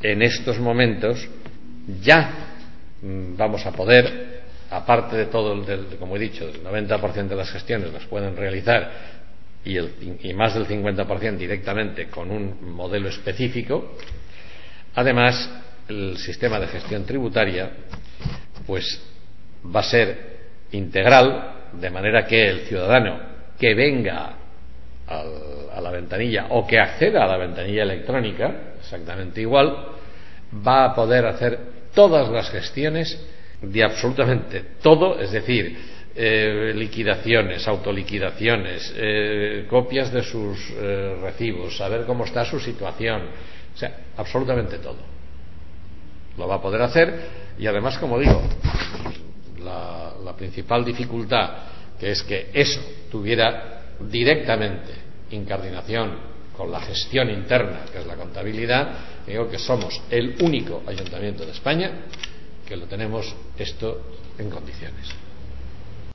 en estos momentos ya vamos a poder, aparte de todo, como he dicho, el 90% de las gestiones las pueden realizar y más del 50% directamente con un modelo específico. Además, el sistema de gestión tributaria pues va a ser integral, de manera que el ciudadano que venga a la ventanilla o que acceda a la ventanilla electrónica, exactamente igual, va a poder hacer todas las gestiones de absolutamente todo, es decir, liquidaciones, autoliquidaciones, copias de sus recibos, saber cómo está su situación, o sea, absolutamente todo. Lo va a poder hacer y además, como digo, la principal dificultad, que es que eso tuviera directamente incardinación con la gestión interna, que es la contabilidad, digo que somos el único ayuntamiento de España que lo tenemos esto en condiciones.